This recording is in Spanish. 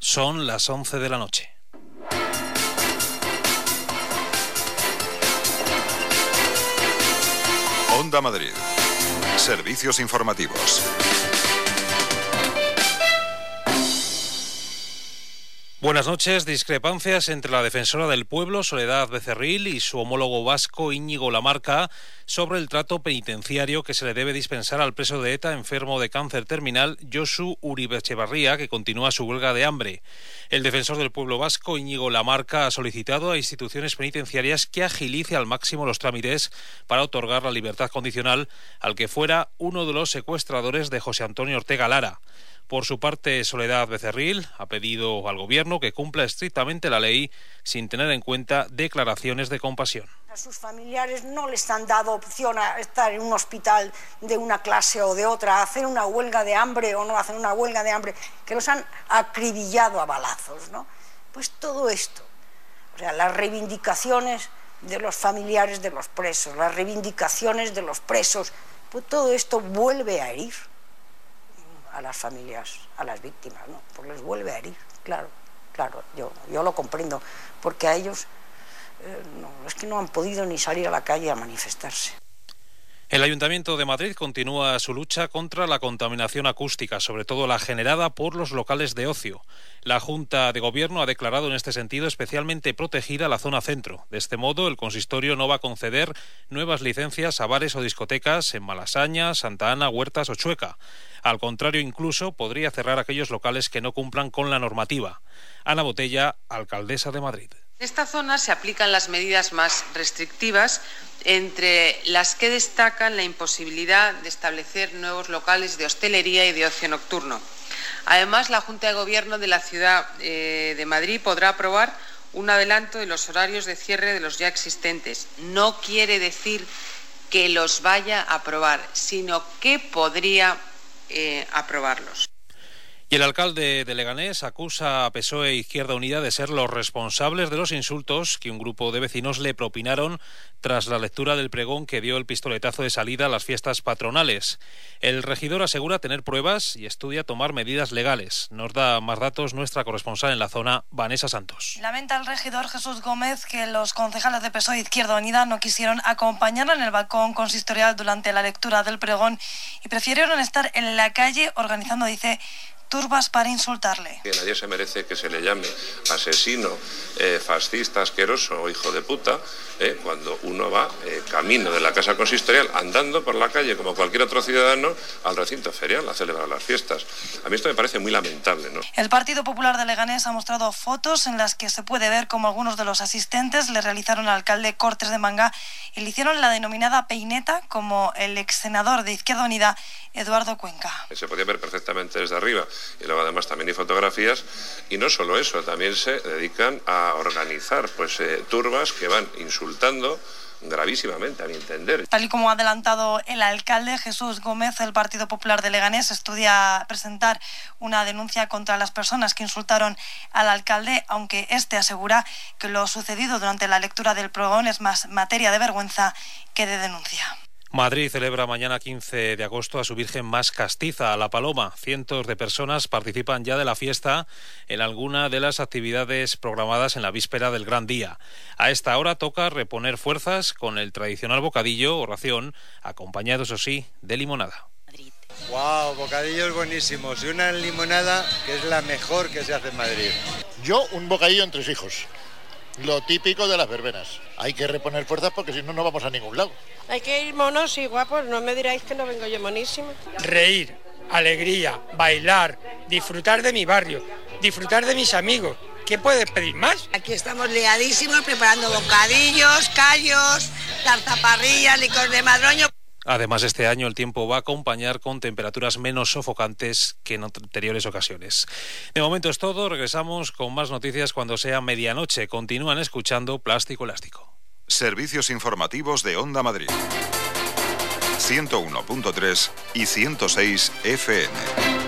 Son las 11 de la noche. Onda Madrid. Servicios informativos. Buenas noches. Discrepancias entre la defensora del pueblo, Soledad Becerril, y su homólogo vasco, Íñigo Lamarca, sobre el trato penitenciario que se le debe dispensar al preso de ETA enfermo de cáncer terminal, Josu Uribe Etxebarria, que continúa su huelga de hambre. El defensor del pueblo vasco, Íñigo Lamarca, ha solicitado a instituciones penitenciarias que agilice al máximo los trámites para otorgar la libertad condicional al que fuera uno de los secuestradores de José Antonio Ortega Lara. Por su parte, Soledad Becerril ha pedido al Gobierno que cumpla estrictamente la ley sin tener en cuenta declaraciones de compasión. A sus familiares no les han dado opción a estar en un hospital de una clase o de otra, a hacer una huelga de hambre o no hacer una huelga de hambre, que los han acribillado a balazos, ¿no? Pues todo esto, o sea, las reivindicaciones de los familiares de los presos, las reivindicaciones de los presos, pues todo esto vuelve a herir a las familias, a las víctimas, ¿no? Pues les vuelve a herir, claro, yo lo comprendo, porque a ellos es que no han podido ni salir a la calle a manifestarse. El Ayuntamiento de Madrid continúa su lucha contra la contaminación acústica, sobre todo la generada por los locales de ocio. La Junta de Gobierno ha declarado en este sentido especialmente protegida la zona centro. De este modo, el consistorio no va a conceder nuevas licencias a bares o discotecas en Malasaña, Santa Ana, Huertas o Chueca. Al contrario, incluso podría cerrar aquellos locales que no cumplan con la normativa. Ana Botella, alcaldesa de Madrid. En esta zona se aplican las medidas más restrictivas, entre las que destacan la imposibilidad de establecer nuevos locales de hostelería y de ocio nocturno. Además, la Junta de Gobierno de la Ciudad de Madrid podrá aprobar un adelanto de los horarios de cierre de los ya existentes. No quiere decir que los vaya a aprobar, sino que podría aprobarlos. Y el alcalde de Leganés acusa a PSOE e Izquierda Unida de ser los responsables de los insultos que un grupo de vecinos le propinaron tras la lectura del pregón que dio el pistoletazo de salida a las fiestas patronales. El regidor asegura tener pruebas y estudia tomar medidas legales. Nos da más datos nuestra corresponsal en la zona, Vanessa Santos. Lamenta el regidor Jesús Gómez que los concejales de PSOE e Izquierda Unida no quisieron acompañarlo en el balcón consistorial durante la lectura del pregón y prefirieron estar en la calle organizando, dice, turbas para insultarle. Que nadie se merece que se le llame asesino, fascista, asqueroso o hijo de puta, cuando uno va camino de la casa consistorial, andando por la calle como cualquier otro ciudadano al recinto ferial a celebrar las fiestas. A mí esto me parece muy lamentable, ¿no? El Partido Popular de Leganés ha mostrado fotos en las que se puede ver cómo algunos de los asistentes le realizaron al alcalde cortes de manga y le hicieron la denominada peineta, como el ex senador de Izquierda Unida, Eduardo Cuenca. Se podía ver perfectamente desde arriba y luego además también hay fotografías y no solo eso, también se dedican a organizar turbas que van insultando gravísimamente, a mi entender. Tal y como ha adelantado el alcalde Jesús Gómez, el Partido Popular de Leganés estudia presentar una denuncia contra las personas que insultaron al alcalde, aunque este asegura que lo sucedido durante la lectura del pregón es más materia de vergüenza que de denuncia. Madrid celebra mañana 15 de agosto a su Virgen más castiza, a la Paloma. Cientos de personas participan ya de la fiesta en alguna de las actividades programadas en la víspera del gran día. A esta hora toca reponer fuerzas con el tradicional bocadillo o ración, acompañado, eso sí, de limonada. ¡Wow! Bocadillos buenísimos y una limonada que es la mejor que se hace en Madrid. Yo un bocadillo en 3 hijos. Lo típico de las verbenas. Hay que reponer fuerzas porque si no, no vamos a ningún lado. Hay que ir monos y guapos, no me diráis que no vengo yo monísima. Reír, alegría, bailar, disfrutar de mi barrio, disfrutar de mis amigos. ¿Qué puedes pedir más? Aquí estamos liadísimos preparando bocadillos, callos, zarzaparrillas, licor de madroño. Además, este año el tiempo va a acompañar con temperaturas menos sofocantes que en anteriores ocasiones. De momento es todo, regresamos con más noticias cuando sea medianoche. Continúan escuchando Plástico Elástico. Servicios informativos de Onda Madrid. 101.3 y 106 FM.